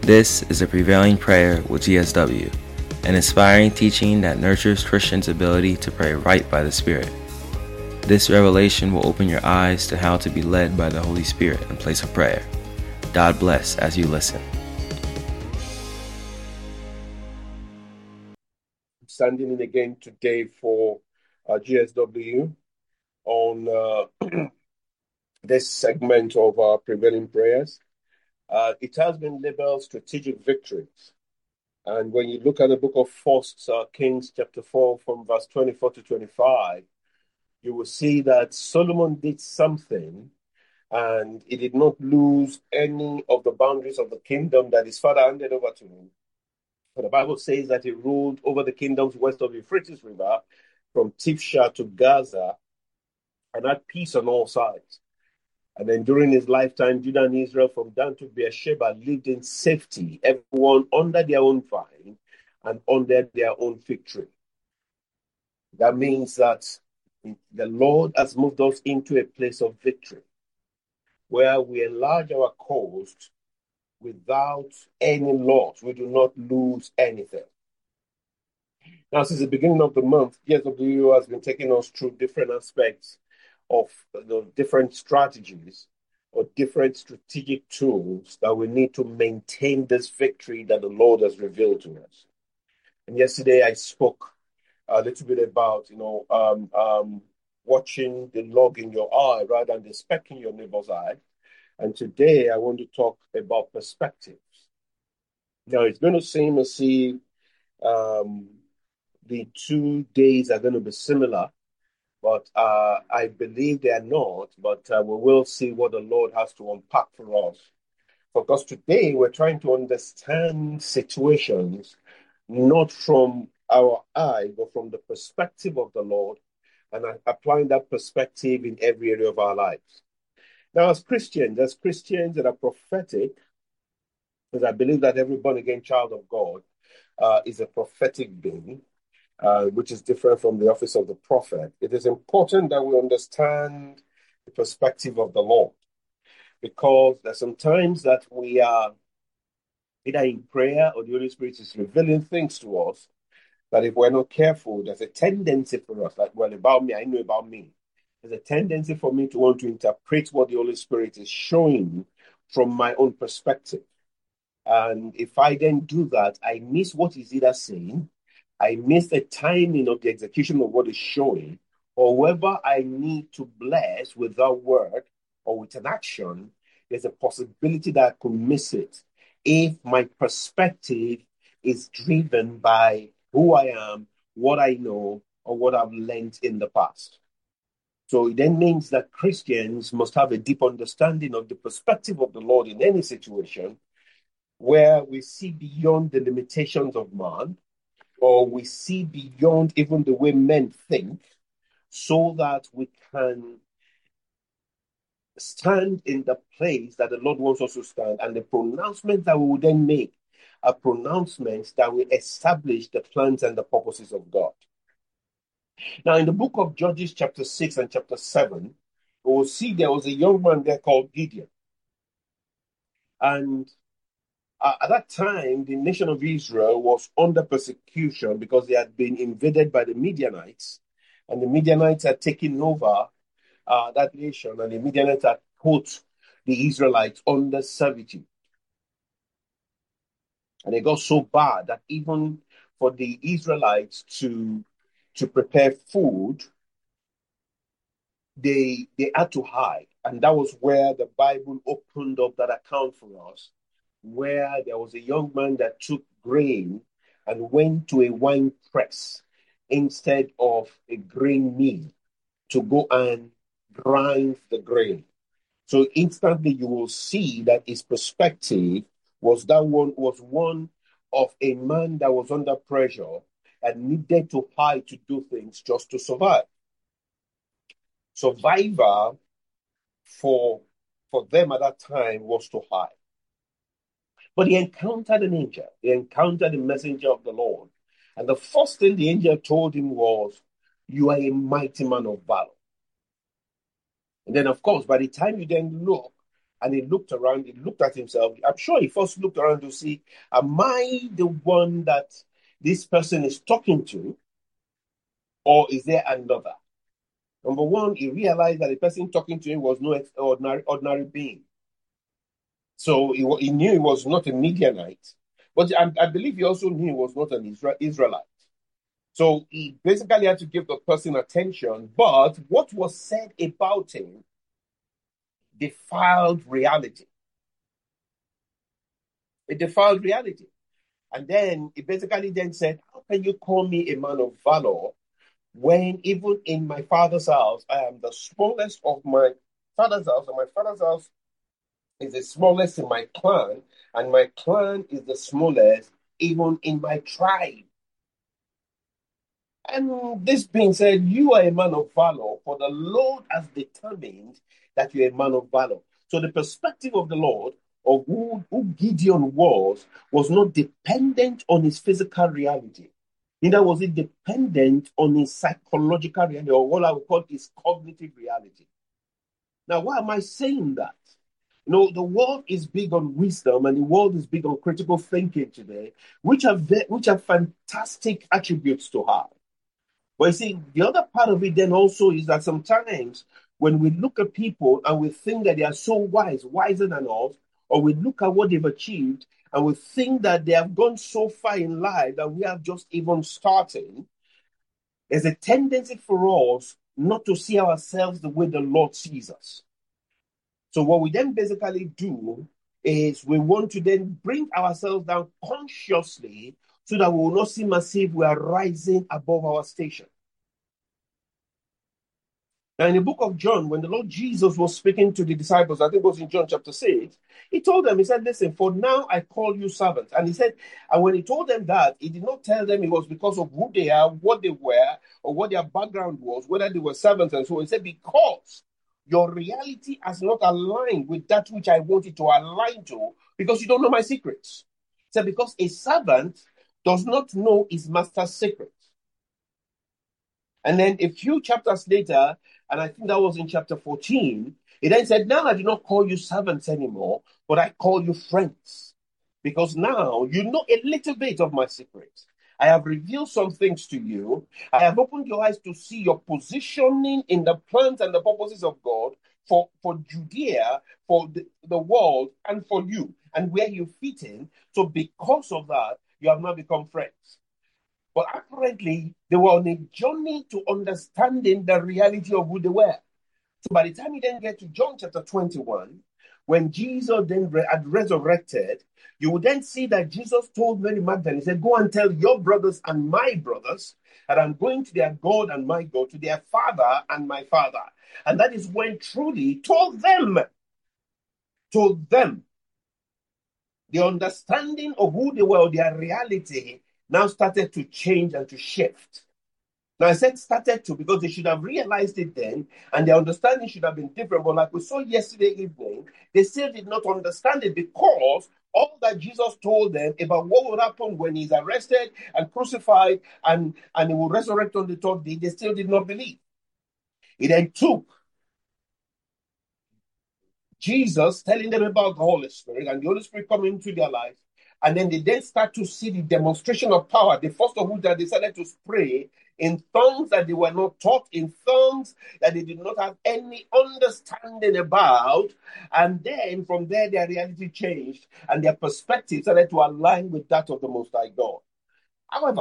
This is a Prevailing Prayer with GSW, an inspiring teaching that nurtures Christians' ability to pray right by the Spirit. This revelation will open your eyes to how to be led by the Holy Spirit in place of prayer. God bless as you listen. Standing in again today for GSW on this segment of our Prevailing Prayers. It has been labeled Strategic Victories. And when you look at the book of 1 Kings chapter 4 from verse 24 to 25, you will see that Solomon did something and he did not lose any of the boundaries of the kingdom that his father handed over to him. But the Bible says that he ruled over the kingdoms west of the Euphrates River from Tifsha to Gaza and had peace on all sides. And then during his lifetime, Judah and Israel from Dan to Beersheba lived in safety, everyone under their own vine and under their own fig tree. That means that the Lord has moved us into a place of victory where we enlarge our coast without any loss. We do not lose anything. Now, since the beginning of the month, GSW has been taking us through different aspects of the different strategies or different strategic tools that we need to maintain this victory that the Lord has revealed to us. And yesterday I spoke a little bit about, watching the log in your eye rather than the speck in your neighbor's eye. And today I want to talk about perspectives. Now, it's going to seem as if the 2 days are going to be similar, but I believe they are not. But we will see what the Lord has to unpack for us. Because today we're trying to understand situations not from our eye, but from the perspective of the Lord, and applying that perspective in every area of our lives. Now, as Christians that are prophetic, because I believe that every born-again child of God is a prophetic being, which is different from the office of the prophet. It is important that we understand the perspective of the Lord, because there's sometimes that we are either in prayer or the Holy Spirit is revealing things to us that if we're not careful, there's a tendency for us, like, well, about me, I know about me. There's a tendency for me to want to interpret what the Holy Spirit is showing from my own perspective. And if I then do that, I miss what he's either saying, I miss the timing of the execution of what is showing, or whoever I need to bless with that word or with an action, there's a possibility that I could miss it if my perspective is driven by who I am, what I know, or what I've learned in the past. So it then means that Christians must have a deep understanding of the perspective of the Lord in any situation where we see beyond the limitations of man, or we see beyond even the way men think, so that we can stand in the place that the Lord wants us to stand. And the pronouncement that we will then make are pronouncements that will establish the plans and the purposes of God. Now, in the book of Judges chapter 6 and chapter 7, we will see there was a young man there called Gideon. And at that time, the nation of Israel was under persecution because they had been invaded by the Midianites. And the Midianites had taken over that nation, and the Midianites had put the Israelites under servitude. And it got so bad that even for the Israelites to prepare food, they had to hide. And that was where the Bible opened up that account for us, where there was a young man that took grain and went to a wine press instead of a grain mill to go and grind the grain. So instantly you will see that his perspective was one of a man that was under pressure and needed to hide to do things just to survive. Survival for them at that time was to hide. But he encountered an angel. He encountered a messenger of the Lord. And the first thing the angel told him was, "You are a mighty man of valor." And then, of course, by the time you then look, And he looked around, he looked at himself. I'm sure he first looked around to see, am I the one that this person is talking to, or is there another? Number one, he realized that the person talking to him was no ordinary being. So he knew he was not a Midianite, but I believe he also knew he was not an Israelite. So he basically had to give the person attention, but what was said about him defiled reality. It defiled reality. And then he basically then said, how can you call me a man of valor when even in my father's house, I am the smallest of my father's house, and my father's house is the smallest in my clan, and my clan is the smallest even in my tribe. And this being said, you are a man of valor, for the Lord has determined that you're a man of valor. So the perspective of the Lord of who Gideon was not dependent on his physical reality. Neither was it dependent on his psychological reality, or what I would call his cognitive reality. Now, why am I saying that? You know, the world is big on wisdom and the world is big on critical thinking today, which are fantastic attributes to have. But you see, the other part of it then also is that sometimes when we look at people and we think that they are so wise, wiser than us, or we look at what they've achieved and we think that they have gone so far in life that we are just even starting, there's a tendency for us not to see ourselves the way the Lord sees us. So what we then basically do is we want to then bring ourselves down consciously so that we will not seem as if we are rising above our station. Now, in the book of John, when the Lord Jesus was speaking to the disciples, I think it was in John chapter 6, he told them, he said, listen, for now I call you servants. And he said, and when he told them that, he did not tell them it was because of who they are, what they were, or what their background was, whether they were servants and so on. He said, because your reality has not aligned with that which I want it to align to, because you don't know my secrets. He said, because a servant does not know his master's secrets. And then a few chapters later, and I think that was in chapter 14, he then said, now I do not call you servants anymore, but I call you friends. Because now you know a little bit of my secrets. I have revealed some things to you. I have opened your eyes to see your positioning in the plans and the purposes of God for Judea, for the world, and for you, and where you fit in. So because of that, you have now become friends. But apparently, they were on a journey to understanding the reality of who they were. So by the time you then get to John chapter 21, when Jesus then had resurrected, you will then see that Jesus told Mary Magdalene, he said, go and tell your brothers and my brothers that I'm going to their God and my God, to their Father and my Father. And that is when truly told them, the understanding of who they were, their reality, now started to change and to shift. Now, I said started to because they should have realized it then, and their understanding should have been different. But like we saw yesterday evening, they still did not understand it because all that Jesus told them about what would happen when he's arrested and crucified and he will resurrect on the third day, they still did not believe. It then took Jesus telling them about the Holy Spirit and the Holy Spirit coming into their lives. And then they then start to see the demonstration of power. The first of which they decided to pray in tongues that they were not taught, in tongues that they did not have any understanding about. And then from there, their reality changed and their perspective started to align with that of the Most High God. However,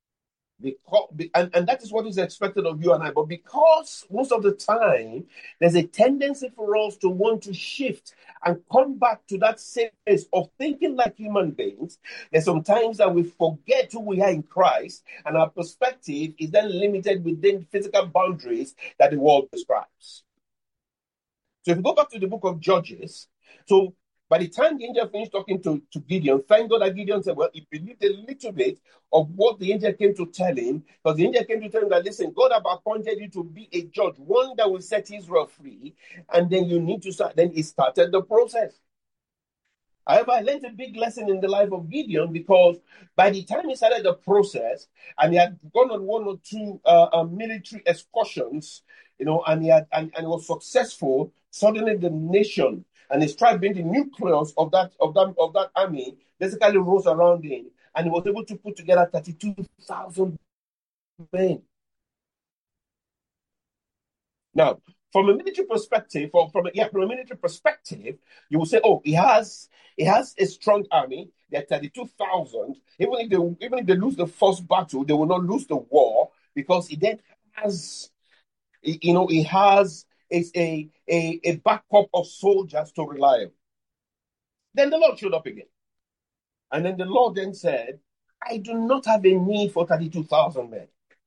and that is what is expected of you and I. But because most of the time, there's a tendency for us to want to shift and come back to that same place of thinking like human beings, there's sometimes that we forget who we are in Christ, and our perspective is then limited within physical boundaries that the world describes. So if you go back to the book of Judges, so by the time the angel finished talking to Gideon, thank God that Gideon said, well, he believed a little bit of what the angel came to tell him, because the angel came to tell him that, listen, God have appointed you to be a judge, one that will set Israel free, and then you need to start. Then he started the process. However, I learned a big lesson in the life of Gideon because by the time he started the process and he had gone on one or two military excursions, and he was successful, suddenly the nation And his tribe being the nucleus of that army, basically rose around him, and he was able to put together 32,000 men. Now, from a military perspective, from a military perspective, you will say, oh, he has a strong army. They're 32,000. Even if they lose the first battle, they will not lose the war, because he then has, he has a backup of soldiers to rely on. Then the Lord showed up again. And then the Lord then said, I do not have a need for 32,000 men.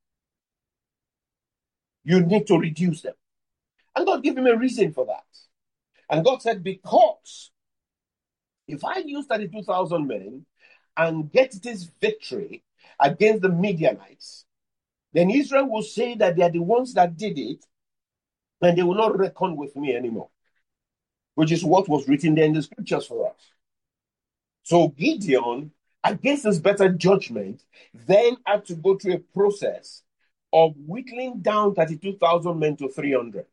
You need to reduce them. And God gave him a reason for that. And God said, because if I use 32,000 men and get this victory against the Midianites, then Israel will say that they are the ones that did it, and they will not reckon with me anymore, which is what was written there in the scriptures for us. So Gideon, against his better judgment, then had to go through a process of whittling down 32,000 men to 300.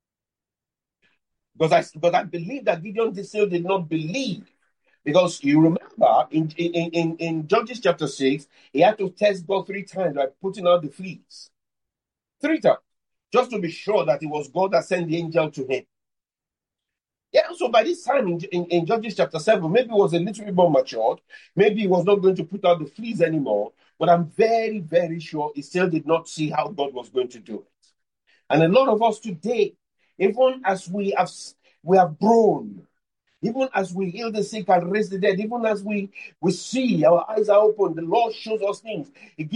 Because I believe that Gideon still did not believe. Because you remember in Judges chapter 6, he had to test God 3 times by putting out the fleas. 3 times. Just to be sure that it was God that sent the angel to him. Yeah, so by this time in Judges chapter 7, maybe he was a little bit more matured. Maybe he was not going to put out the fleas anymore. But I'm very, very sure he still did not see how God was going to do it. And a lot of us today, even as we have grown, even as we heal the sick and raise the dead, even as we see, our eyes are open, the Lord shows us things. It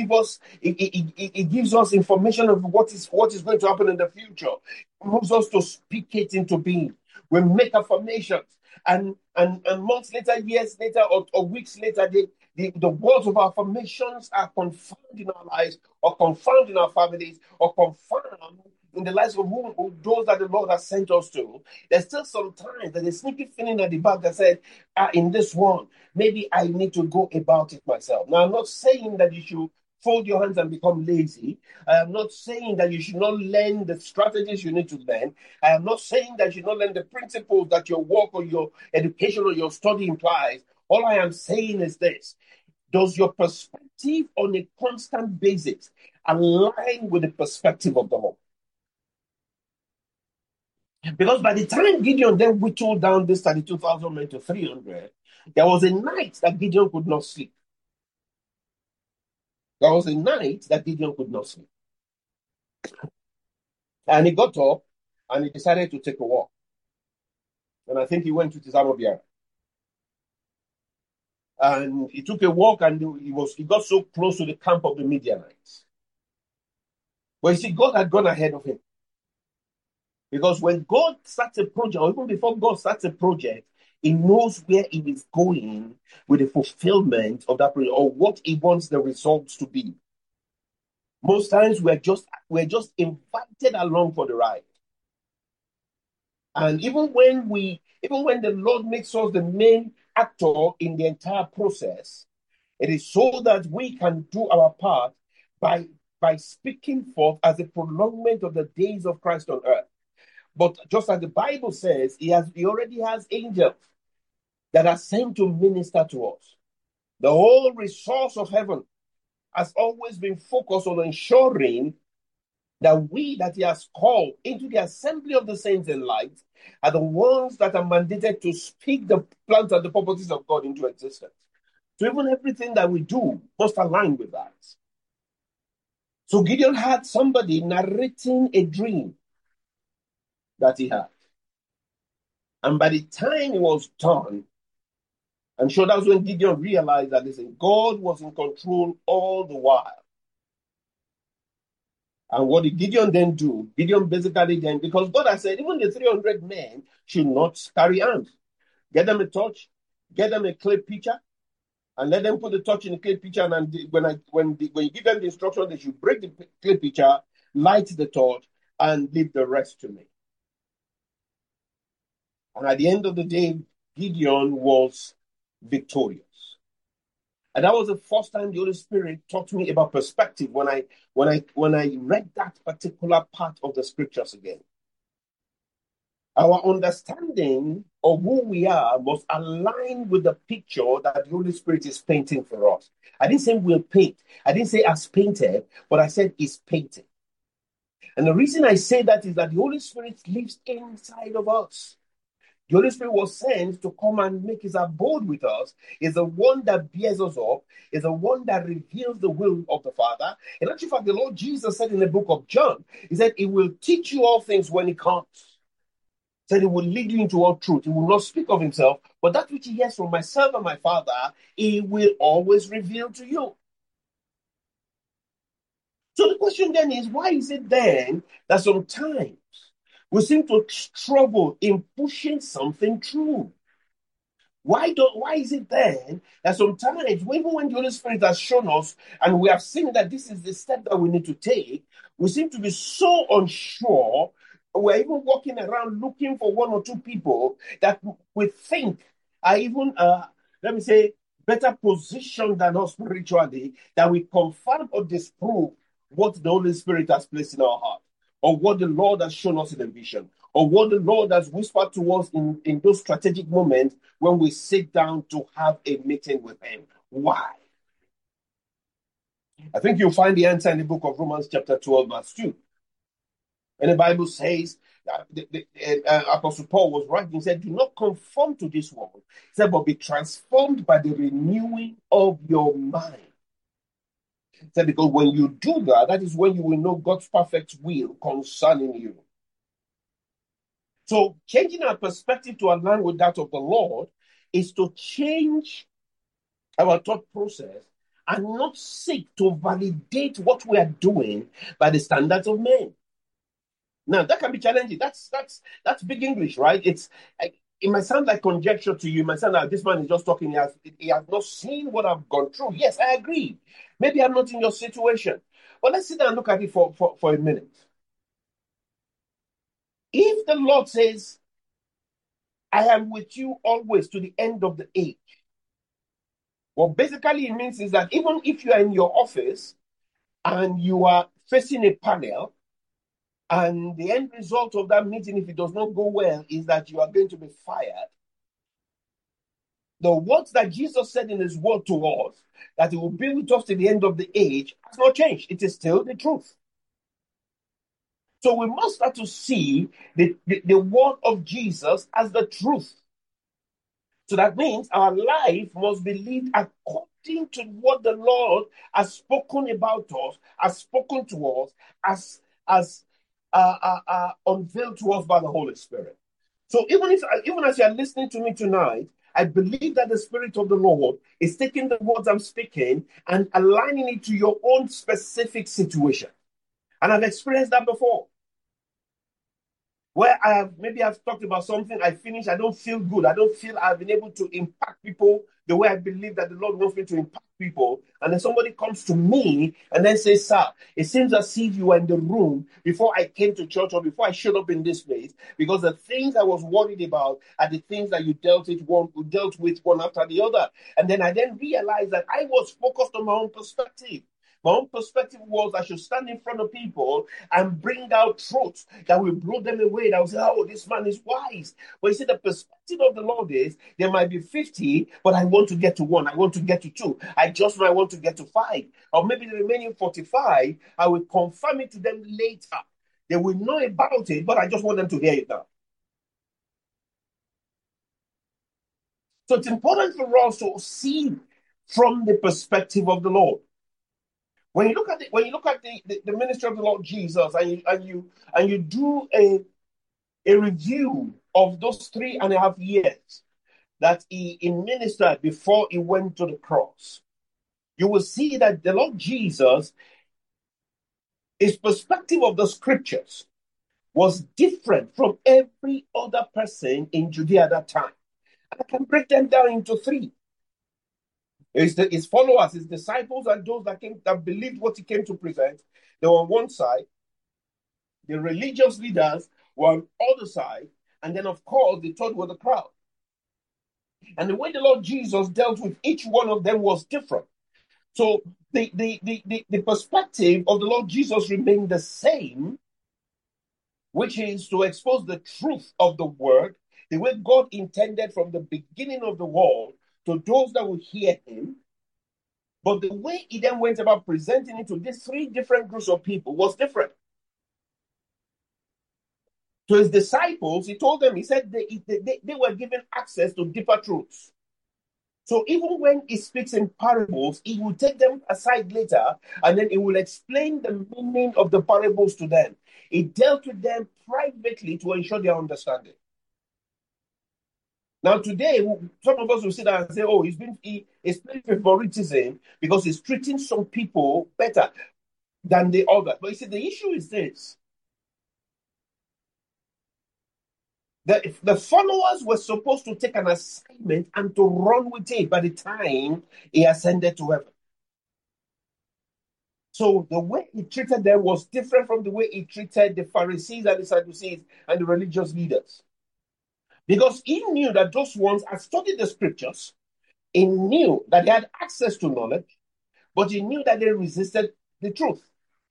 gives us information of what is going to happen in the future. It moves us to speak it into being. We make affirmations, and months later, years later, or weeks later, the words of our affirmations are confirmed in our lives, or confirmed in our families, or confirmed in the lives of those that the Lord has sent us to. There's still sometimes there's a sneaky feeling at the back that says, in this one, maybe I need to go about it myself. Now, I'm not saying that you should fold your hands and become lazy. I am not saying that you should not learn the strategies you need to learn. I am not saying that you should not learn the principles that your work or your education or your study implies. All I am saying is this. Does your perspective on a constant basis align with the perspective of the Lord? Because by the time Gideon then whittled down this 32,000 men to 300, there was a night that Gideon could not sleep. There was a night that Gideon could not sleep. And he got up and he decided to take a walk. And I think he went to Tisamobiara. And he took a walk and he got so close to the camp of the Midianites. But you see, God had gone ahead of him. Because when God starts a project, or even before God starts a project, he knows where he is going with the fulfillment of that project, or what he wants the results to be. Most times we're just invited along for the ride. And even when the Lord makes us the main actor in the entire process, it is so that we can do our part by speaking forth as a prolongment of the days of Christ on earth. But just as the Bible says, he already has angels that are sent to minister to us. The whole resource of heaven has always been focused on ensuring that we that he has called into the assembly of the saints in light are the ones that are mandated to speak the plans and the purposes of God into existence. So even everything that we do must align with that. So Gideon had somebody narrating a dream that he had. And by the time it was done, I'm sure that's when Gideon realized that God was in control all the while. And what did Gideon then do? Gideon basically then, because God has said, even the 300 men should not carry arms. Get them a torch, get them a clay pitcher, and let them put the torch in the clay pitcher. And when you give them the instruction, they should break the clay pitcher, light the torch, and leave the rest to me. And at the end of the day, Gideon was victorious. And that was the first time the Holy Spirit taught me about perspective when I read that particular part of the scriptures again. Our understanding of who we are must align with the picture that the Holy Spirit is painting for us. I didn't say we'll paint. I didn't say as painted, but I said is painted. And the reason I say that is that the Holy Spirit lives inside of us. The Holy Spirit was sent to come and make his abode with us, is the one that bears us up, is the one that reveals the will of the Father. In actual fact, the Lord Jesus said in the book of John, he said, he will teach you all things when he comes. He said, he will lead you into all truth. He will not speak of himself, but that which he hears from myself and my Father, he will always reveal to you. So the question then is, why is it then that sometimes we seem to struggle in pushing something through? Why is it then that sometimes, even when the Holy Spirit has shown us and we have seen that this is the step that we need to take, we seem to be so unsure. We're even walking around looking for one or two people that we think are even, let me say, better positioned than us spiritually, that we confirm or disprove what the Holy Spirit has placed in our heart, or what the Lord has shown us in a vision, or what the Lord has whispered to us in those strategic moments when we sit down to have a meeting with him. Why? I think you'll find the answer in the book of Romans chapter 12, verse 2. And the Bible says, Apostle Paul was writing, he said, do not conform to this world. He said, but be transformed by the renewing of your mind. He said, because when you do that, that is when you will know God's perfect will concerning you. So changing our perspective to align with that of the Lord is to change our thought process and not seek to validate what we are doing by the standards of men. Now that can be challenging. That's big English, right? It might sound like conjecture to you. It might sound like this man is just talking. He has not seen what I've gone through. Yes, I agree. Maybe I'm not in your situation, but let's sit down and look at it for a minute. If the Lord says, I am with you always to the end of the age. What basically it means is that even if you are in your office and you are facing a panel, and the end result of that meeting, if it does not go well, is that you are going to be fired. The words that Jesus said in his word to us, that he will be with us to the end of the age, has not changed. It is still the truth. So we must start to see the word of Jesus as the truth. So that means our life must be lived according to what the Lord has spoken about us, has spoken to us, as unveiled to us by the Holy Spirit. So even as you are listening to me tonight, I believe that the Spirit of the Lord is taking the words I'm speaking and aligning it to your own specific situation. And I've experienced that before. Where I've talked about something, I finish, I don't feel good. I don't feel I've been able to impact people the way I believe that the Lord wants me to impact people. And then somebody comes to me and then says, sir, it seems as if you were in the room before I came to church or before I showed up in this place, because the things I was worried about are the things that you dealt with one after the other. And then I realized that I was focused on my own perspective. My own perspective was I should stand in front of people and bring out truths that will blow them away. That will say, oh, this man is wise. But you see, the perspective of the Lord is there might be 50, but I want to get to 1. I want to get to 2. I just might want to get to 5. Or maybe the remaining 45, I will confirm it to them later. They will know about it, but I just want them to hear it now. So it's important for us to see from the perspective of the Lord. When you look at the ministry of the Lord Jesus, and you do a review of those 3.5 years that he ministered before he went to the cross, you will see that the Lord Jesus, his perspective of the scriptures was different from every other person in Judea at that time. And I can break them down into 3. His followers, his disciples, and those that believed what he came to present, they were on one side. The religious leaders were on the other side. And then, of course, the third were the crowd. And the way the Lord Jesus dealt with each one of them was different. So the perspective of the Lord Jesus remained the same, which is to expose the truth of the word, the way God intended from the beginning of the world to those that will hear him. But the way he then went about presenting it to these three different groups of people was different. To his disciples, he told them, he said they were given access to deeper truths. So even when he speaks in parables, he will take them aside later and then he will explain the meaning of the parables to them. He dealt with them privately to ensure their understanding. Now today, some of us will sit down and say, oh, he's playing favoritism because he's treating some people better than the others. But you see, the issue is this. The followers were supposed to take an assignment and to run with it by the time he ascended to heaven. So the way he treated them was different from the way he treated the Pharisees and the Sadducees and the religious leaders. Because he knew that those ones had studied the scriptures, he knew that they had access to knowledge, but he knew that they resisted the truth.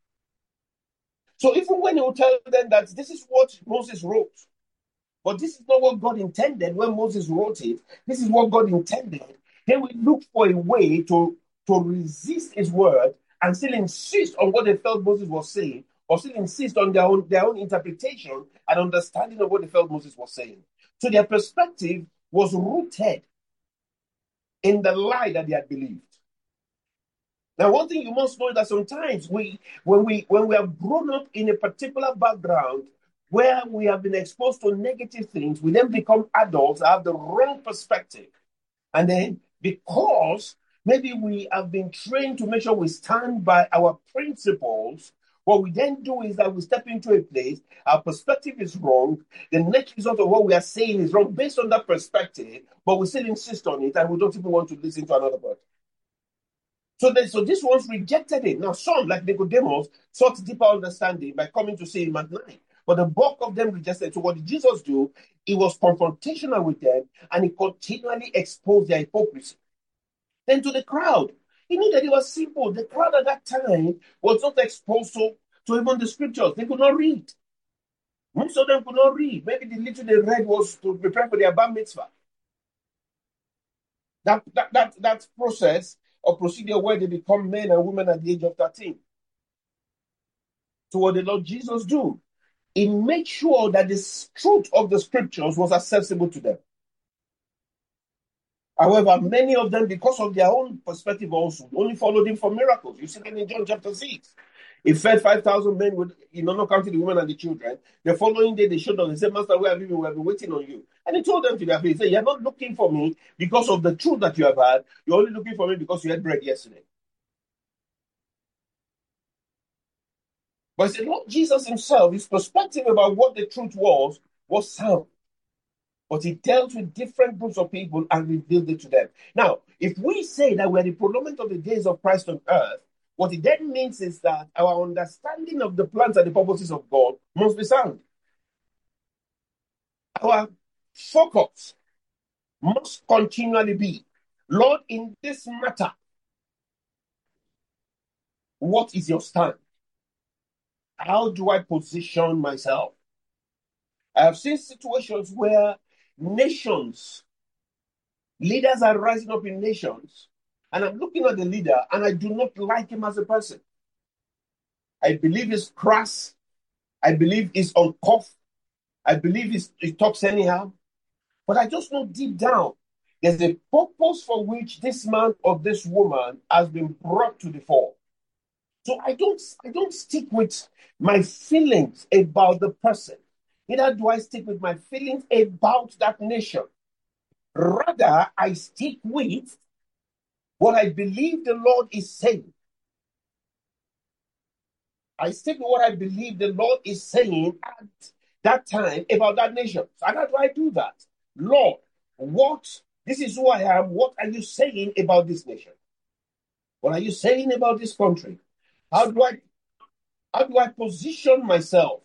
So even when he would tell them that this is what Moses wrote, but this is not what God intended when Moses wrote it, this is what God intended, they will look for a way to resist his word and still insist on what they felt Moses was saying, or still insist on their own interpretation and understanding of what they felt Moses was saying. So their perspective was rooted in the lie that they had believed. Now, one thing you must know is that sometimes when we have grown up in a particular background where we have been exposed to negative things, we then become adults, have the wrong perspective. And then because maybe we have been trained to make sure we stand by our principles, what we then do is that we step into a place, our perspective is wrong, the net result of what we are saying is wrong based on that perspective, but we still insist on it and we don't even want to listen to another person. So this one's rejected it. Now some, like Nicodemus, sought deeper understanding by coming to see him at night. But the bulk of them rejected. So what did Jesus do? He was confrontational with them and he continually exposed their hypocrisy. Then to the crowd, he knew that it was simple. The crowd at that time was not exposed to even the scriptures. They could not read. Most of them could not read. Maybe the little they read was to prepare for their bar mitzvah. That process or procedure where they become men and women at the age of 13. So what did Lord Jesus do? He made sure that the truth of the scriptures was accessible to them. However, many of them, because of their own perspective also, only followed him for miracles. You see that in John chapter 6. He fed 5,000 men with, not counting the women and the children. The following day, they showed up. They said, Master, where have you been? We have been waiting on you. And he told them to their face, he said, you're not looking for me because of the truth that you have had. You're only looking for me because you had bread yesterday. But he said, Lord Jesus himself, his perspective about what the truth was sound. But he dealt with different groups of people and revealed it to them. Now, if we say that we're the prolongment of the days of Christ on earth, what it then means is that our understanding of the plans and the purposes of God must be sound. Our focus must continually be, Lord, in this matter, what is your stand? How do I position myself? I have seen situations where nations, leaders are rising up in nations, and I'm looking at the leader and I do not like him as a person. I believe he's crass. I believe he's uncouth. I believe he talks anyhow. But I just know deep down, there's a purpose for which this man or this woman has been brought to the fore. So I don't stick with my feelings about the person. Neither do I stick with my feelings about that nation. Rather, I stick with what I believe the Lord is saying. I stick with what I believe the Lord is saying at that time about that nation. So how do I do that? Lord, this is who I am. What are you saying about this nation? What are you saying about this country? How do I position myself?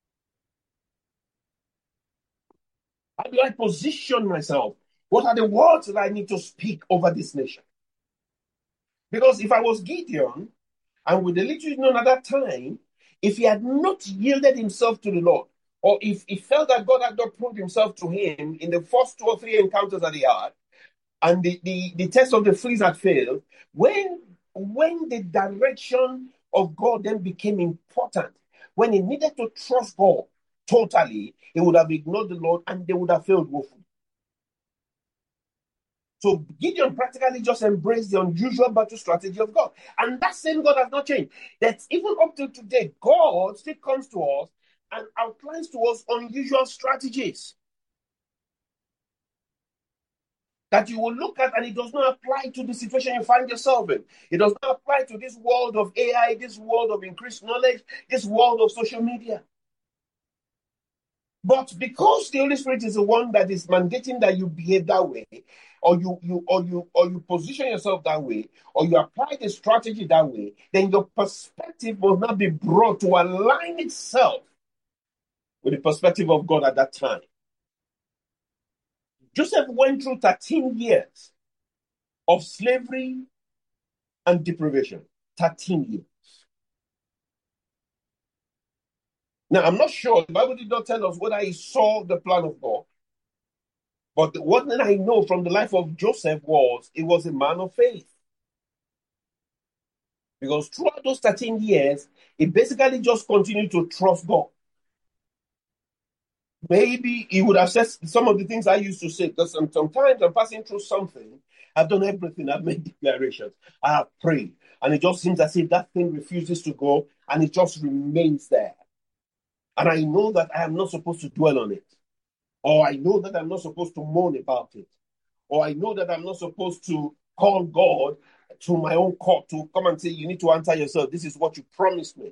How do I position myself? What are the words that I need to speak over this nation? Because if I was Gideon, and with the little known at that time, if he had not yielded himself to the Lord, or if he felt that God had not proved himself to him in the first 2 or 3 encounters that he had, and the test of the fleas had failed, when the direction of God then became important, when he needed to trust God totally, he would have ignored the Lord and they would have failed woefully. So Gideon practically just embraced the unusual battle strategy of God. And that same God has not changed. That's even up to today, God still comes to us and outlines to us unusual strategies that you will look at, and it does not apply to the situation you find yourself in. It does not apply to this world of AI, this world of increased knowledge, this world of social media. But because the Holy Spirit is the one that is mandating that you behave that way, or you position yourself that way, or you apply the strategy that way, then your perspective must not be brought to align itself with the perspective of God at that time. Joseph went through 13 years of slavery and deprivation. 13 years. Now, I'm not sure, the Bible did not tell us whether he saw the plan of God. But what I know from the life of Joseph was, he was a man of faith. Because throughout those 13 years, he basically just continued to trust God. Maybe he would have said some of the things I used to say, because sometimes I'm passing through something, I've done everything, I've made declarations, I have prayed, and it just seems as if that thing refuses to go, and it just remains there. And I know that I am not supposed to dwell on it. Or I know that I'm not supposed to moan about it. Or I know that I'm not supposed to call God to my own court to come and say, you need to answer yourself. This is what you promised me.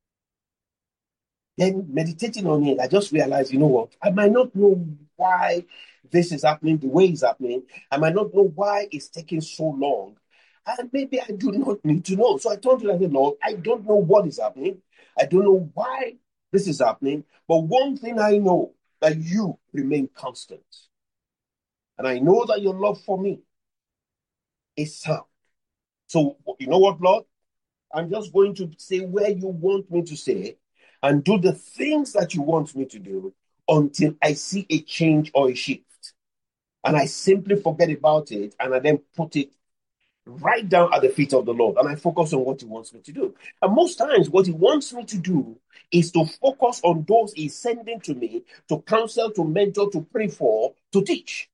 Then meditating on it, I just realized, you know what? I might not know why this is happening the way it's happening. I might not know why it's taking so long. And maybe I do not need to know. So I told you, Lord, I don't know what is happening. I don't know why this is happening. But one thing I know, that you remain constant. And I know that your love for me is sound. So, you know what, Lord? I'm just going to say where you want me to say and do the things that you want me to do until I see a change or a shift. And I simply forget about it and I then put it right down at the feet of the Lord and I focus on what he wants me to do. And most times what he wants me to do is to focus on those he's sending to me to counsel, to mentor, to pray for, to teach.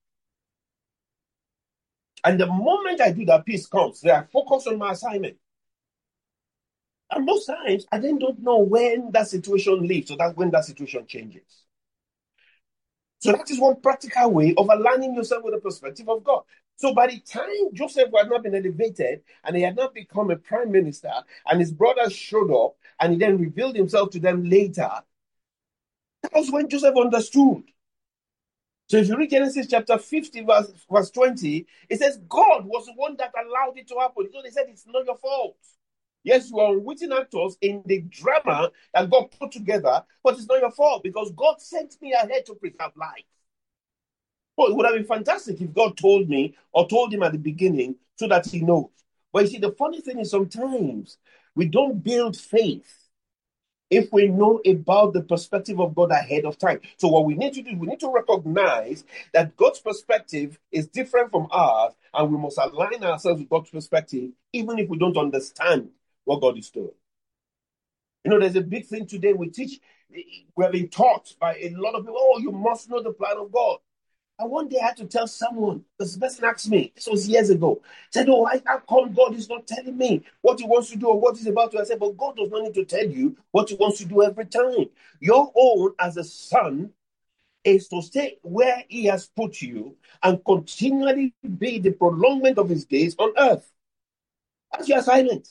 And the moment I do that, peace comes. Then I focus on my assignment. And most times I then don't know when that situation leaves, so that's when that situation changes. So that is one practical way of aligning yourself with the perspective of God. So by the time Joseph had not been elevated and he had not become a prime minister and his brothers showed up and he then revealed himself to them later, that was when Joseph understood. So if you read Genesis chapter 50, verse 20, it says God was the one that allowed it to happen. So they said it's not your fault. Yes, you are unwitting actors in the drama that God put together, but it's not your fault because God sent me ahead to preserve life. Well, it would have been fantastic if God told me or told him at the beginning so that he knows. But you see, the funny thing is sometimes we don't build faith if we know about the perspective of God ahead of time. So what we need to do, we need to recognize that God's perspective is different from ours, and we must align ourselves with God's perspective, even if we don't understand what God is doing. You know, there's a big thing today we teach, we have been taught by a lot of people, oh, you must know the plan of God. And one day I had to tell someone, this person asked me, this was years ago, said, oh, how come God is not telling me what he wants to do or what he's about to do? I said, but God does not need to tell you what he wants to do every time. Your own as a son is to stay where he has put you and continually be the prolongment of his days on earth. That's your assignment.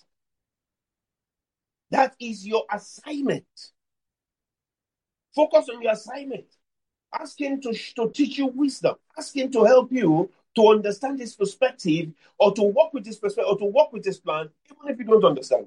That is your assignment. Focus on your assignment. Ask him to teach you wisdom. Ask him to help you to understand his perspective or to work with his perspective or to work with his plan, even if you don't understand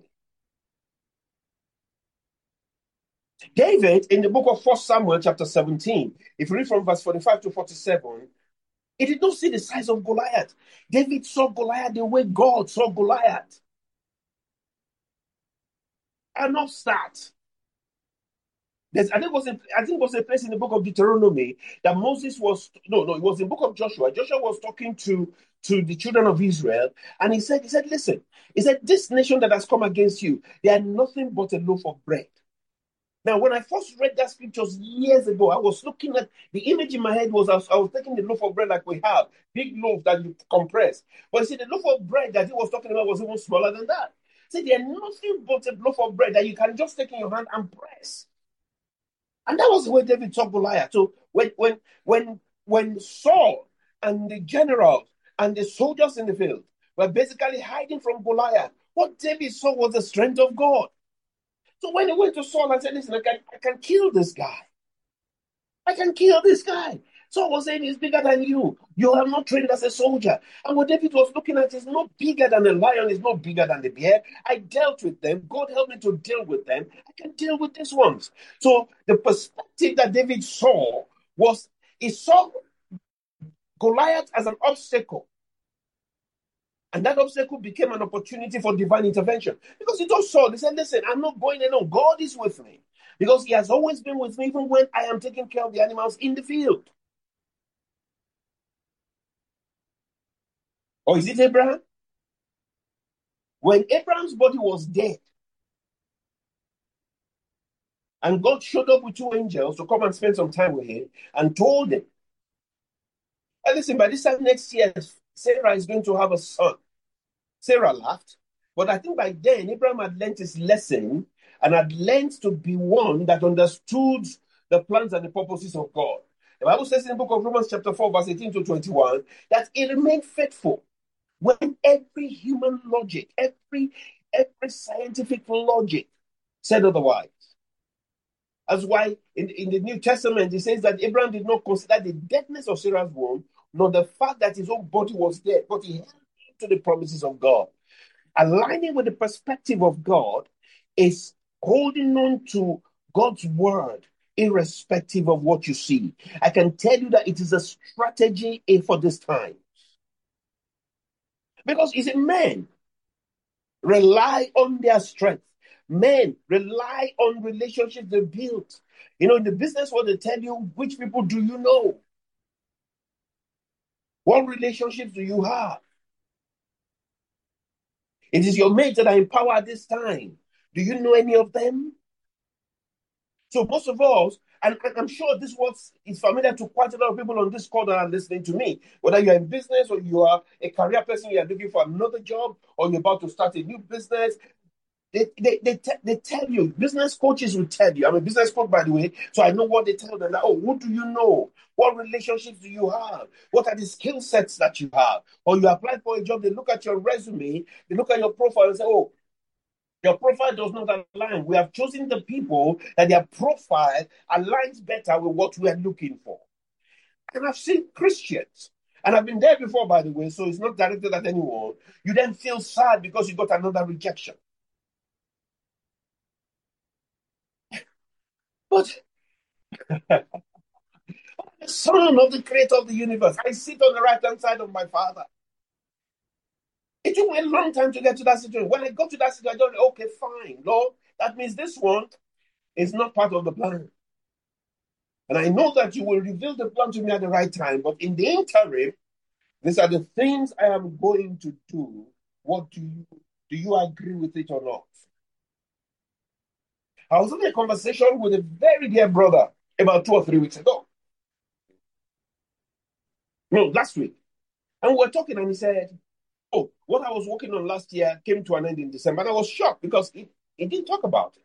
it. David, in the book of 1 Samuel chapter 17, if you read from verse 45 to 47, he did not see the size of Goliath. David saw Goliath the way God saw Goliath. An upstart. I think it was a place in the book of Deuteronomy that Moses was, no, it was in the book of Joshua. Joshua was talking to the children of Israel, and he said, listen, he said, this nation that has come against you, they are nothing but a loaf of bread. Now, when I first read that scriptures years ago, I was looking at the image in my head was I was taking the loaf of bread like we have, big loaf that you compress. But you see, the loaf of bread that he was talking about was even smaller than that. See, they are nothing but a loaf of bread that you can just take in your hand and press. And that was the way David saw Goliath. So when Saul and the generals and the soldiers in the field were basically hiding from Goliath, what David saw was the strength of God. So when he went to Saul and said, listen, I can kill this guy. I can kill this guy. Saul was saying he's bigger than you. You are not trained as a soldier. And what David was looking at is not bigger than a lion, is not bigger than the bear. I dealt with them. God helped me to deal with them. I can deal with these ones. So the perspective that David saw was he saw Goliath as an obstacle. And that obstacle became an opportunity for divine intervention. Because he told Saul, he said, listen, I'm not going alone. God is with me. Because he has always been with me, even when I am taking care of the animals in the field. Or is it Abraham? When Abraham's body was dead, and God showed up with two angels to come and spend some time with him and told him, hey, listen, by this time next year, Sarah is going to have a son. Sarah laughed. But I think by then, Abraham had learned his lesson and had learned to be one that understood the plans and the purposes of God. The Bible says in the book of Romans chapter 4, verse 18 to 21, that he remained faithful when every human logic, every scientific logic said otherwise. That's why in the New Testament, it says that Abraham did not consider the deadness of Sarah's womb, nor the fact that his own body was dead, but he held to the promises of God. Aligning with the perspective of God is holding on to God's word, irrespective of what you see. I can tell you that it is a strategy for this time. Because you see, men rely on their strength. Men rely on relationships they built. You know, in the business world, they tell you, which people do you know? What relationships do you have? It is your mates that are in power at this time. Do you know any of them? So most of us, and I'm sure this word is familiar to quite a lot of people on this call that are listening to me, whether you're in business or you are a career person, you are looking for another job, or you're about to start a new business. They tell you, business coaches will tell you. I'm a business coach, by the way, so I know what they tell them. Like, oh, who do you know? What relationships do you have? What are the skill sets that you have? Or you apply for a job, they look at your resume, they look at your profile and say, oh, your profile does not align. We have chosen the people that their profile aligns better with what we are looking for. And I've seen Christians, and I've been there before, by the way, so it's not directed at anyone. You then feel sad because you got another rejection. But the Son of the Creator of the universe, I sit on the right-hand side of my Father. It took me a long time to get to that situation. When I got to that situation, I thought, okay, fine, Lord, that means this one is not part of the plan. And I know that you will reveal the plan to me at the right time. But in the interim, these are the things I am going to do. What do you agree with it or not? I was having a conversation with a very dear brother about 2 or 3 weeks ago. No, last week. And we were talking, and he said, oh, what I was working on last year came to an end in December. And I was shocked because he didn't talk about it.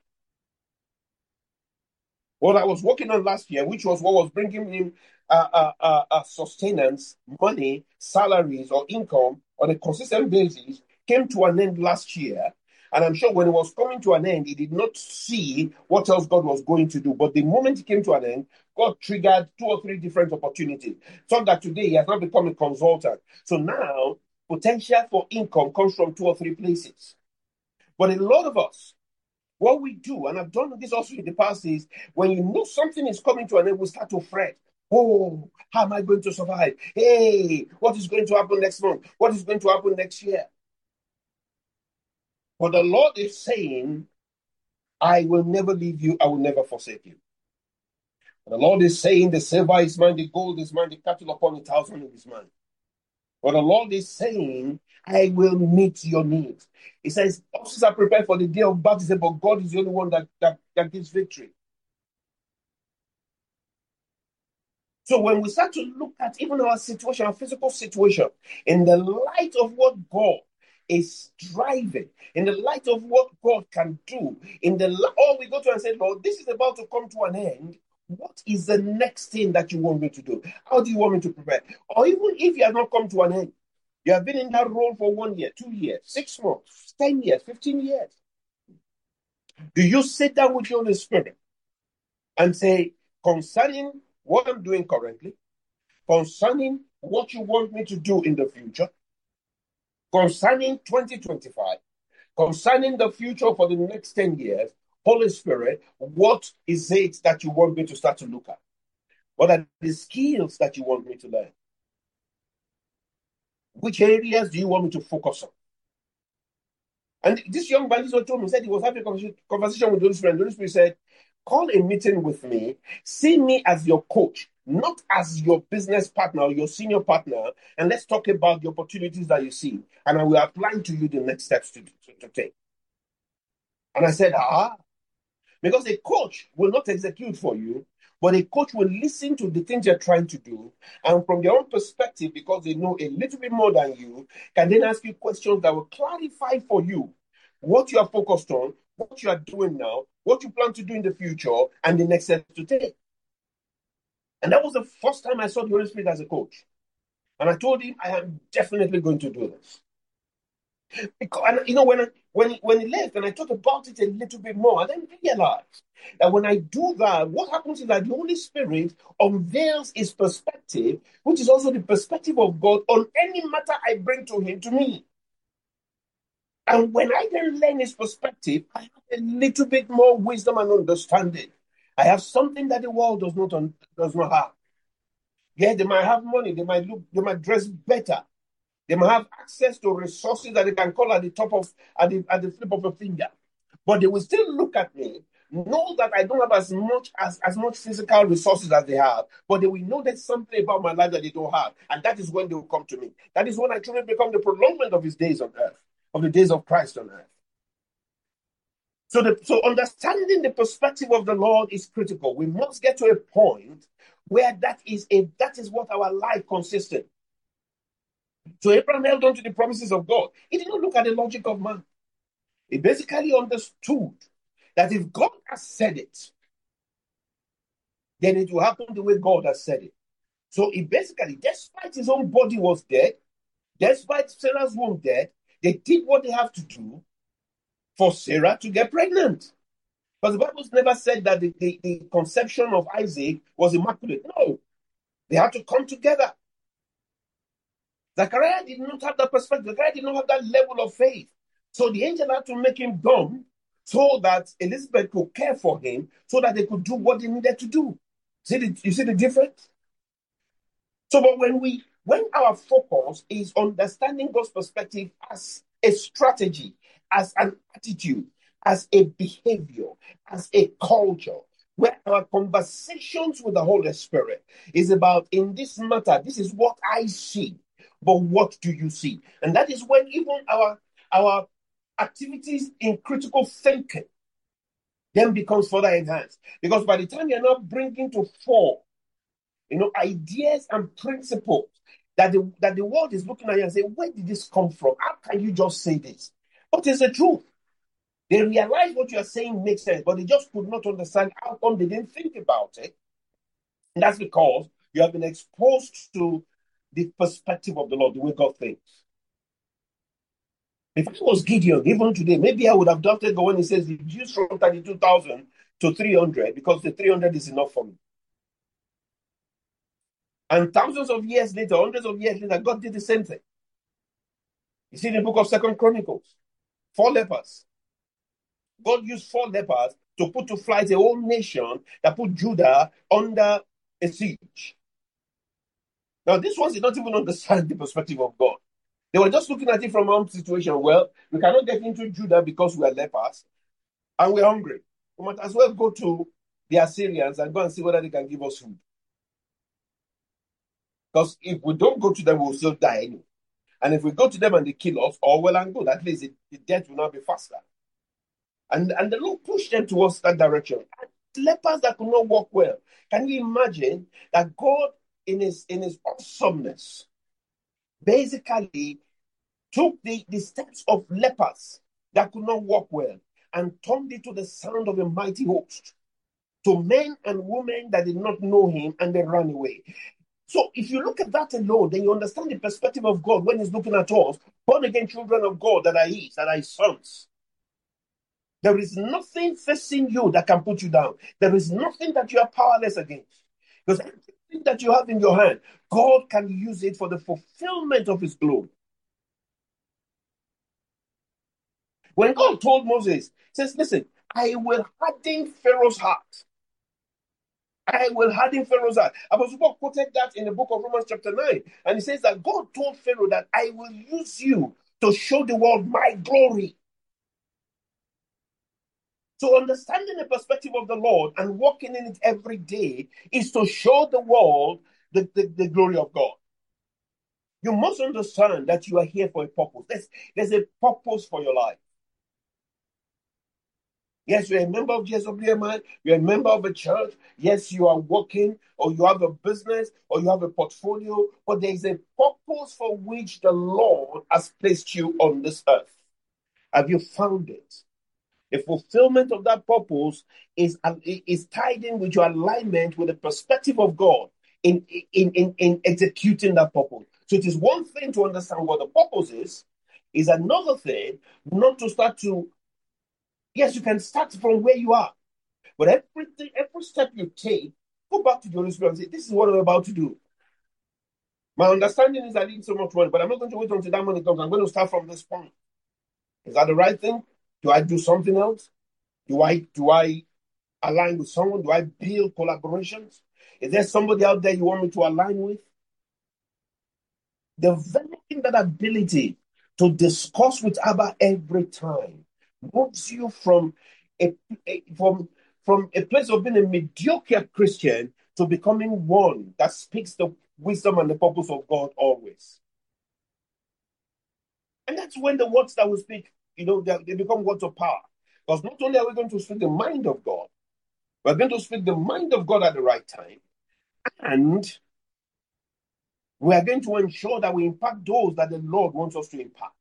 What I was working on last year, which was what was bringing him sustenance, money, salaries, or income on a consistent basis, came to an end last year. And I'm sure when it was coming to an end, he did not see what else God was going to do. But the moment it came to an end, God triggered 2 or 3 different opportunities. So that today he has not become a consultant. So now, potential for income comes from 2 or 3 places. But a lot of us, what we do, and I've done this also in the past, is when you know something is coming to an end, we start to fret. Oh, how am I going to survive? Hey, what is going to happen next month? What is going to happen next year? But the Lord is saying, I will never leave you. I will never forsake you. The Lord is saying, the silver is mine, the gold is mine, the cattle upon 1,000 is mine. But the Lord is saying, I will meet your needs. He says, horses are prepared for the day of battle, but God is the only one that gives victory. So when we start to look at even our situation, our physical situation, in the light of what God is driving, in the light of what God can do, or we go to and say, Lord, this is about to come to an end. What is the next thing that you want me to do? How do you want me to prepare? Or even if you have not come to an end, you have been in that role for 1 year, 2 years, 6 months, 10 years, 15 years. Do you sit down with your Holy Spirit and say, concerning what I'm doing currently, concerning what you want me to do in the future, concerning 2025, concerning the future for the next 10 years, Holy Spirit, what is it that you want me to start to look at? What are the skills that you want me to learn? Which areas do you want me to focus on? And this young man, told me, said he was having a conversation with the Holy Spirit. And the Holy Spirit said, call a meeting with me. See me as your coach, not as your business partner or your senior partner. And let's talk about the opportunities that you see. And I will outline to you the next steps to take. And I said, because a coach will not execute for you, but a coach will listen to the things you're trying to do. And from their own perspective, because they know a little bit more than you, can then ask you questions that will clarify for you what you are focused on, what you are doing now, what you plan to do in the future, and the next step to take. And that was the first time I saw the Holy Spirit as a coach. And I told him, I am definitely going to do this. Because, and when he left and I thought about it a little bit more, I then realized that when I do that, what happens is that the Holy Spirit unveils his perspective, which is also the perspective of God on any matter I bring to me. And when I then learn his perspective, I have a little bit more wisdom and understanding. I have something that the world does not have. Yeah, they might have money, they might dress better. They might have access to resources that they can call at the flip of a finger. But they will still look at me, know that I don't have as much physical resources as they have, but they will know there's something about my life that they don't have. And that is when they will come to me. That is when I truly become the prolongment of his days on earth, of the days of Christ on earth. So understanding the perspective of the Lord is critical. We must get to a point where that is what our life consists in. So Abraham held on to the promises of God. He did not look at the logic of man. He basically understood that if God has said it, then it will happen the way God has said it. So he basically, despite his own body was dead, despite Sarah's womb dead, they did what they have to do for Sarah to get pregnant. But the Bible never said that the conception of Isaac was immaculate. No, they had to come together. Zechariah did not have that perspective. Zechariah did not have that level of faith. So the angel had to make him dumb so that Elizabeth could care for him, so that they could do what they needed to do. You see the difference? So, but when our focus is understanding God's perspective as a strategy, as an attitude, as a behavior, as a culture, where our conversations with the Holy Spirit is about, in this matter, this is what I see, but what do you see? And that is when even our activities in critical thinking then becomes further enhanced. Because by the time you're not bringing to fore, ideas and principles that the world is looking at you and saying, where did this come from? How can you just say this? What is the truth? They realize what you are saying makes sense, but they just could not understand how come they didn't think about it. And that's because you have been exposed to the perspective of the Lord, the way God thinks. If I was Gideon, even today, maybe I would have doubted God when he says, reduce from 32,000 to 300, because the 300 is enough for me. And thousands of years later, hundreds of years later, God did the same thing. You see in the book of 2 Chronicles, 4 lepers. God used 4 lepers to put to flight a whole nation that put Judah under a siege. Now, these ones did not even understand the perspective of God. They were just looking at it from our own situation. Well, we cannot get into Judah because we are lepers and we're hungry. We might as well go to the Assyrians and go and see whether they can give us food. Because if we don't go to them, we'll still die anyway. And if we go to them and they kill us, all well and good. At least the death will not be faster. And the Lord pushed them towards that direction. And lepers that could not walk well. Can you imagine that God, in his awesomeness, basically took the steps of lepers that could not walk well and turned it to the sound of a mighty host, to men and women that did not know him, and they ran away. So if you look at that alone, then you understand the perspective of God when he's looking at us, born again children of God that are his sons. There is nothing facing you that can put you down. There is nothing that you are powerless against. Because everything that you have in your hand, God can use it for the fulfillment of his glory. When God told Moses, he says, listen, I will harden Pharaoh's heart. I will harden Pharaoh's heart. Apostle Paul quoted that in the book of Romans chapter 9. And he says that God told Pharaoh that I will use you to show the world my glory. So understanding the perspective of the Lord and walking in it every day is to show the world the glory of God. You must understand that you are here for a purpose. There's a purpose for your life. Yes, you're a member of GSWMI, you're a member of a church. Yes, you are working, or you have a business, or you have a portfolio, but there is a purpose for which the Lord has placed you on this earth. Have you found it? The fulfillment of that purpose is tied in with your alignment with the perspective of God in executing that purpose. So it is one thing to understand what the purpose is another thing not to start to. Yes, you can start from where you are, but every step you take, go back to the Holy Spirit and say, this is what I'm about to do. My understanding is I need so much money, but I'm not going to wait until that money comes. I'm going to start from this point. Is that the right thing? Do I do something else? Do I align with someone? Do I build collaborations? Is there somebody out there you want me to align with? Developing that ability to discuss with Abba every time moves you from a place of being a mediocre Christian to becoming one that speaks the wisdom and the purpose of God always. And that's when the words that we speak, they become words of power. Because not only are we going to speak the mind of God, we're going to speak the mind of God at the right time. And we are going to ensure that we impact those that the Lord wants us to impact.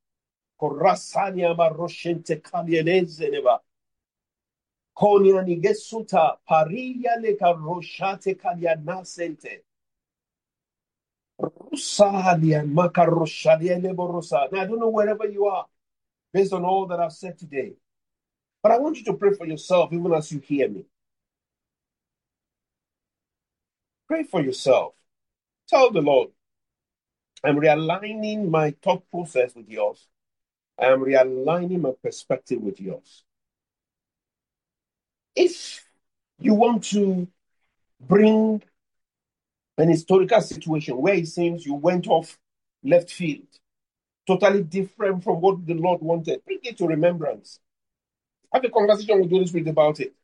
Now, I don't know wherever you are, based on all that I've said today, but I want you to pray for yourself even as you hear me. Pray for yourself. Tell the Lord, I'm realigning my thought process with yours. I am realigning my perspective with yours. If you want to bring an historical situation where it seems you went off left field, totally different from what the Lord wanted, bring it to remembrance. Have a conversation with the Holy Spirit about it.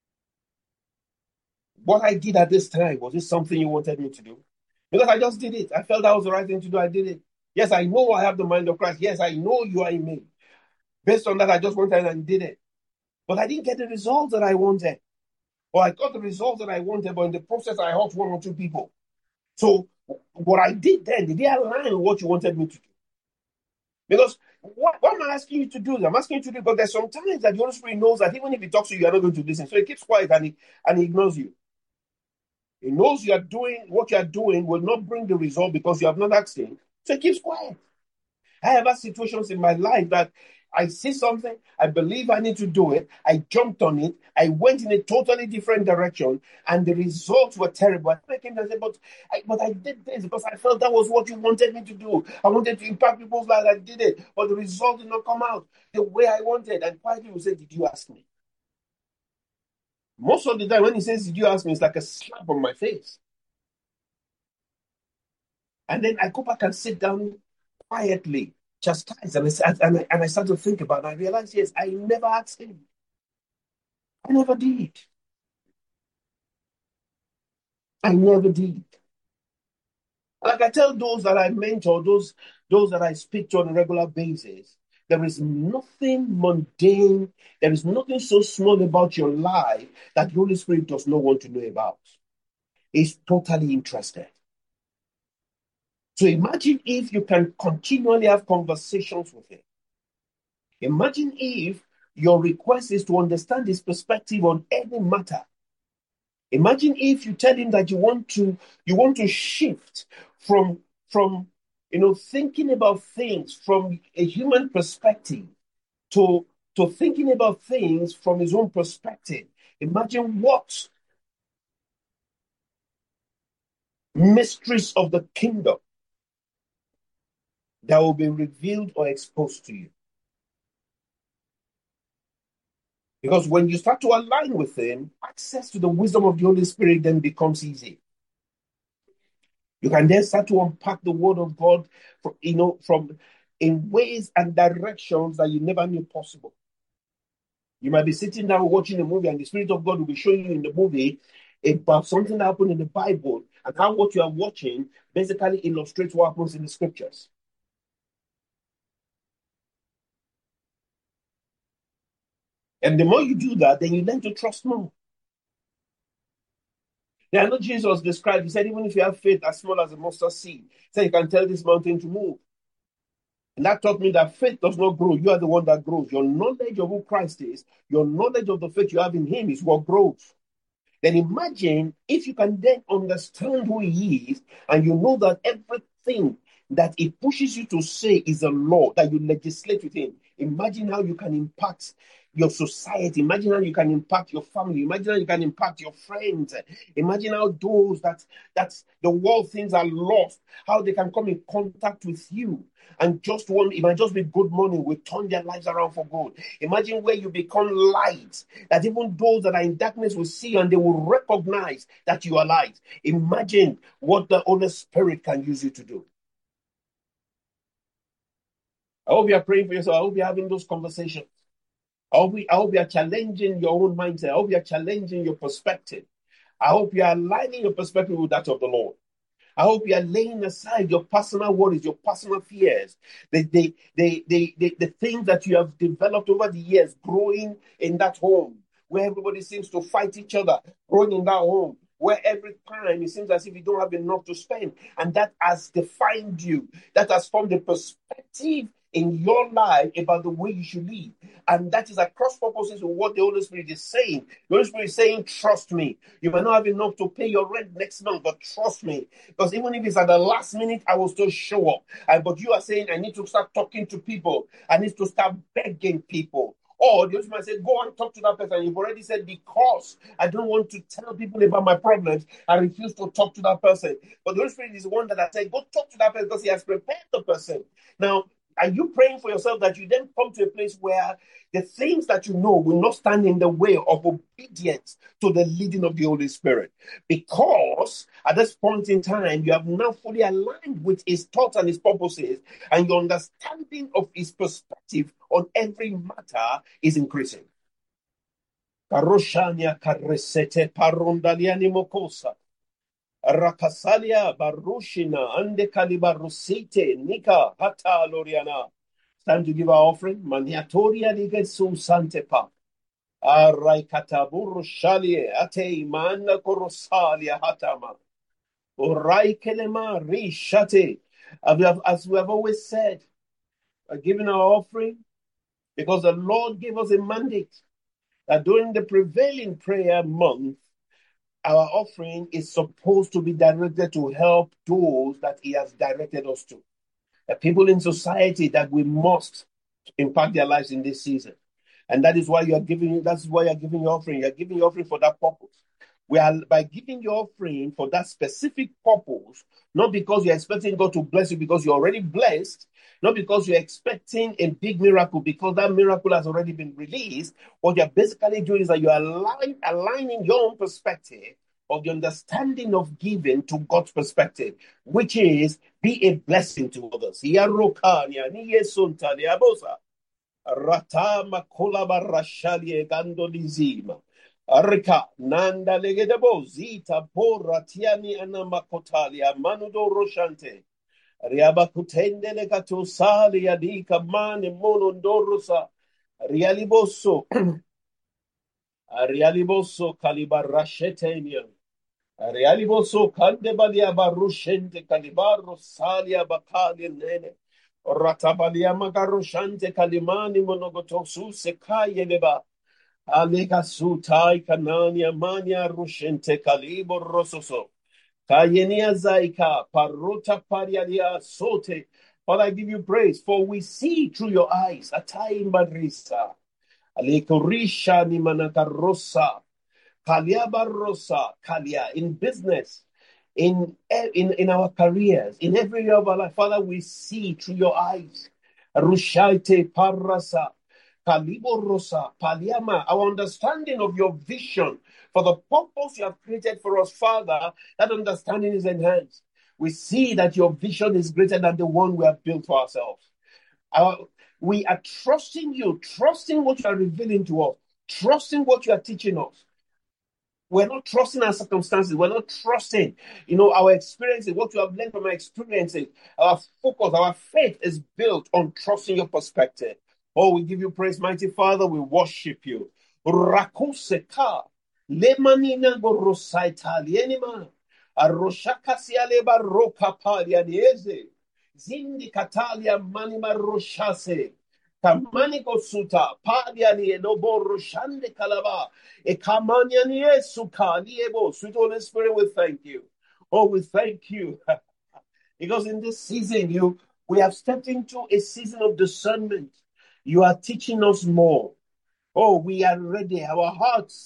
What I did at this time, was it something you wanted me to do? Because I just did it. I felt that was the right thing to do. I did it. Yes, I know I have the mind of Christ. Yes, I know you are in me. Based on that, I just went ahead and did it. But I didn't get the results that I wanted. Or I got the results that I wanted, but in the process, I hurt one or two people. So what I did then, did it align with what you wanted me to do? Because what am I asking you to do? I'm asking you to do, but there's sometimes that the Holy Spirit knows that even if he talks to you, you're not going to listen. So he keeps quiet and he ignores you. He knows you are doing what you are doing will not bring the result because you have not asked him. So he keeps quiet. I have had situations in my life that I see something, I believe I need to do it, I jumped on it, I went in a totally different direction, and the results were terrible. I came and said, but I did this because I felt that was what you wanted me to do. I wanted to impact people's lives, I did it, but the result did not come out the way I wanted. And quietly will say, did you ask me? Most of the time when he says, did you ask me, it's like a slap on my face. And then I go back and sit down quietly, chastised, and I start to think about it. I realize, yes, I never asked him. I never did. I never did. Like I tell those that I mentor, those that I speak to on a regular basis, there is nothing mundane, there is nothing so small about your life that the Holy Spirit does not want to know about. He's totally interested. So imagine if you can continually have conversations with him. Imagine if your request is to understand his perspective on any matter. Imagine if you tell him that you want to shift from thinking about things from a human perspective to thinking about things from his own perspective. Imagine what mysteries of the kingdom that will be revealed or exposed to you. Because when you start to align with him, access to the wisdom of the Holy Spirit then becomes easy. You can then start to unpack the word of God, from in ways and directions that you never knew possible. You might be sitting down watching a movie, and the Spirit of God will be showing you in the movie about something that happened in the Bible, and how what you are watching basically illustrates what happens in the scriptures. And the more you do that, then you learn to trust more. Yeah, I know Jesus described, he said, even if you have faith as small as a mustard seed, he said you can tell this mountain to move. And that taught me that faith does not grow. You are the one that grows. Your knowledge of who Christ is, your knowledge of the faith you have in him is what grows. Then imagine if you can then understand who he is, and you know that everything that he pushes you to say is a law, that you legislate with him. Imagine how you can impact your society. Imagine how you can impact your family. Imagine how you can impact your friends. Imagine how those that the world things are lost, how they can come in contact with you. And it might just be good morning, will turn their lives around for good. Imagine where you become light, that even those that are in darkness will see you and they will recognize that you are light. Imagine what the Holy Spirit can use you to do. I hope you are praying for yourself. I hope you're having those conversations. I hope you are challenging your own mindset. I hope you are challenging your perspective. I hope you are aligning your perspective with that of the Lord. I hope you are laying aside your personal worries, your personal fears, the things that you have developed over the years, growing in that home where everybody seems to fight each other, growing in that home where every time it seems as if you don't have enough to spend. And that has defined you, that has formed a perspective in your life about the way you should live. And that is across purposes with what the Holy Spirit is saying. The Holy Spirit is saying, trust me. You might not have enough to pay your rent next month, but trust me. Because even if it's at the last minute, I will still show up. But you are saying, I need to start talking to people. I need to start begging people. Or the Holy Spirit said, go and talk to that person. You've already said, because I don't want to tell people about my problems, I refuse to talk to that person. But the Holy Spirit is the one that I said, go talk to that person because he has prepared the person. Now, are you praying for yourself that you then come to a place where the things that you know will not stand in the way of obedience to the leading of the Holy Spirit? Because at this point in time, you have now fully aligned with his thoughts and his purposes, and your understanding of his perspective on every matter is increasing. Karoshania karesete parondaliani mokosa. Rakasalia barushina ande kalibarusite nika hata loriana. It's time to give our offering. Maniatoria ligesu santepa. Arai kataburu shalie ate mana korosalia hatama. Orai kelema rishate. As we have always said, giving our offering because the Lord gave us a mandate that during the prevailing prayer month, our offering is supposed to be directed to help those that he has directed us to. The people in society that we must impact their lives in this season. And that's why you're giving your offering. You're giving your offering for that purpose. By giving your offering for that specific purpose, not because you're expecting God to bless you because you're already blessed, not because you're expecting a big miracle because that miracle has already been released. What you're basically doing is that you're aligning your own perspective of the understanding of giving to God's perspective, which is be a blessing to others. Rata makola barashalie gandolizima. Arika nanda legedebo zita porra tiani anamakotalia manudo roshante. Riaba kutende legato sali adika mane monondorosa. Rialiboso. Rialiboso calibarashetenia. Rialiboso candebalia barushente calibaro salia bacali nene. Ratabalia magarushante calimani monogotosu sekaye leba. Alega sutai kanania mania rushente calibo rososo. Kayenia zaika paruta parialia sote. Father, I give you praise, for we see through your eyes. Atai marisa. Alekurisha ni manakarosa. Kalia barosa. Kalia. In business, in our careers, in every area of our life, Father, we see through your eyes. Rushaite parasa. Kalibo rosa. Paliama. Our understanding of your vision for the purpose you have created for us, Father, that understanding is enhanced. We see that your vision is greater than the one we have built for ourselves. We are trusting you, trusting what you are revealing to us, trusting what you are teaching us. We're not trusting our circumstances. We're not trusting, our experiences, what you have learned from our experiences. Our focus, our faith is built on trusting your perspective. Oh, we give you praise, mighty Father. We worship you. Rakuseka, lemanina gorosaita lienima, aroshakasialeba rokapalianieze, zindi katalia manima roshase. Kamaniko suta, padiani enobo roshande kalaba, ekamaniani esuka niebo. Sweet Holy Spirit, we thank you. Oh, we thank you. Because in this season, we have stepped into a season of discernment. You are teaching us more. Oh, we are ready. Our hearts,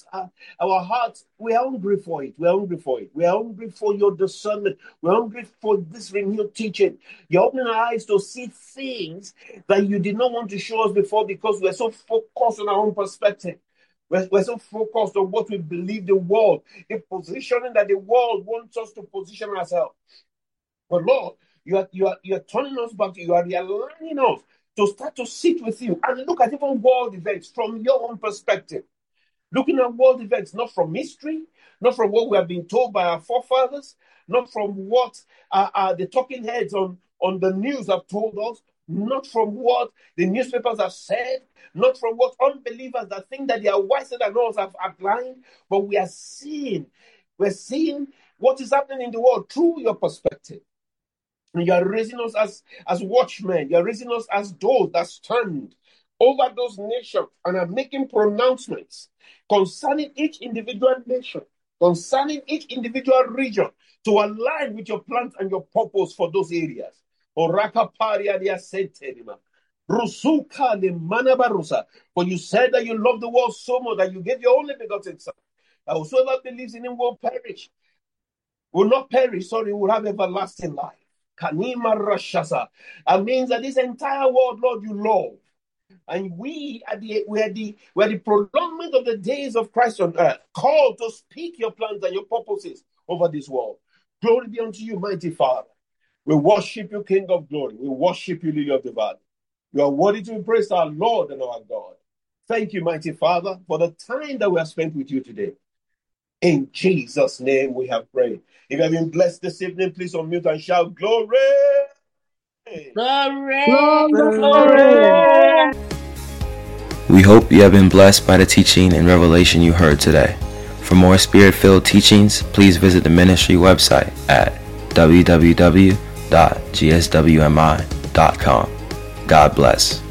we are hungry for it. We are hungry for it. We are hungry for your discernment. We are hungry for this renewed teaching. You're opening our eyes to see things that you did not want to show us before because we're so focused on our own perspective. We're so focused on what we believe the world, the positioning that the world wants us to position ourselves. But Lord, you are turning us back to you. You are realigning us to start to sit with you and look at even world events from your own perspective. Looking at world events, not from history, not from what we have been told by our forefathers, not from what the talking heads on the news have told us, not from what the newspapers have said, not from what unbelievers that think that they are wiser than us have outlined, but we're seeing what is happening in the world through your perspective. You are raising us as watchmen. You are raising us as those that stand over those nations and are making pronouncements concerning each individual nation, concerning each individual region, to align with your plans and your purpose for those areas. For you said that you love the world so much that you gave your only begotten Son, that whosoever believes in him will not perish, will have everlasting life. Kanima Rashasa. That means that this entire world, Lord, you love. And we are the prolongment of the days of Christ on earth, called to speak your plans and your purposes over this world. Glory be unto you, mighty Father. We worship you, King of glory. We worship you, Lily of the Valley. You are worthy to be praised, our Lord and our God. Thank you, mighty Father, for the time that we have spent with you today. In Jesus' name we have prayed. If you have been blessed this evening, please unmute and shout glory. Glory. Glory. We hope you have been blessed by the teaching and revelation you heard today. For more Spirit-filled teachings, please visit the ministry website at www.gswmi.com. God bless.